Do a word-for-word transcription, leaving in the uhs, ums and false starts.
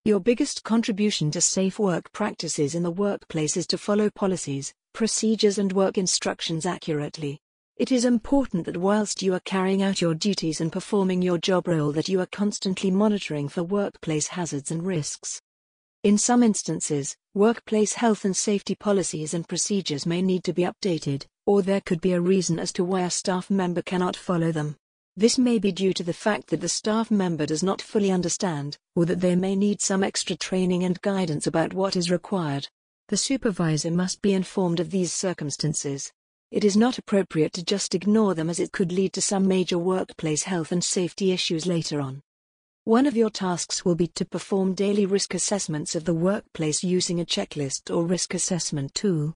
Your biggest contribution to safe work practices in the workplace is to follow policies, procedures and work instructions accurately. It is important that whilst you are carrying out your duties and performing your job role that you are constantly monitoring for workplace hazards and risks. In some instances, workplace health and safety policies and procedures may need to be updated, or there could be a reason as to why a staff member cannot follow them. This may be due to the fact that the staff member does not fully understand, or that they may need some extra training and guidance about what is required. The supervisor must be informed of these circumstances. It is not appropriate to just ignore them, as it could lead to some major workplace health and safety issues later on. One of your tasks will be to perform daily risk assessments of the workplace using a checklist or risk assessment tool.